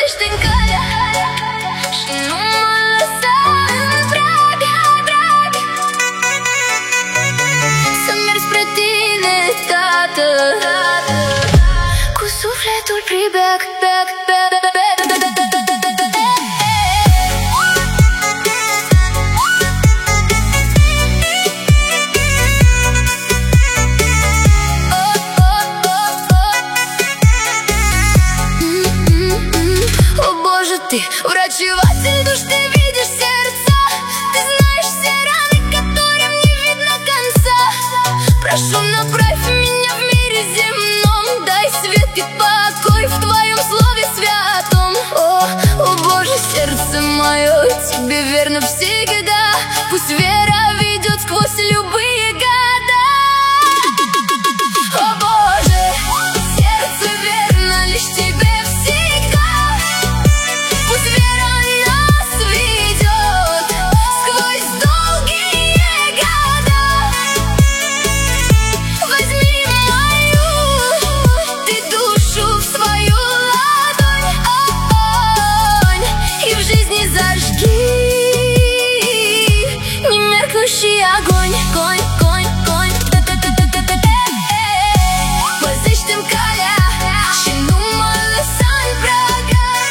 păzește în calea și nu mă lăsa în prag, prag. Să merg spre tine, tată, cu sufletul pribeag, beag, beag, beag, beag. Ты врачеватель душ, ты видишь сердца, ты знаешь все раны, которым не видно конца. Прошу, направь меня в мире земном, дай свет и покой в твоем слове святом. О Боже, сердце мое тебе верно всегда, пусть вера ведет сквозь любые года. О Боже, сердце верно лишь тебе. Огонь, конь, конь, конь, păzește-n calea și nu mă lăsa în prag.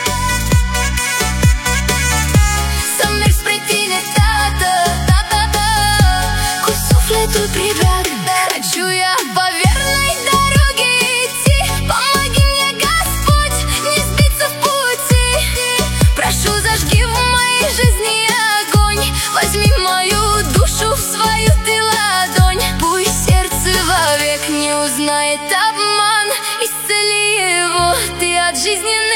Să merg spre tine, tată, tată, cu sufletul pribeag. Хочу я по верной дороге идти, помоги мне, Господь, не сбиться в пути. Прошу, зажги в моей жизни огонь, возьми мою душу в свою ты ладонь. Пусть сердце вовек не узнает обман, исцели его ты от жизни.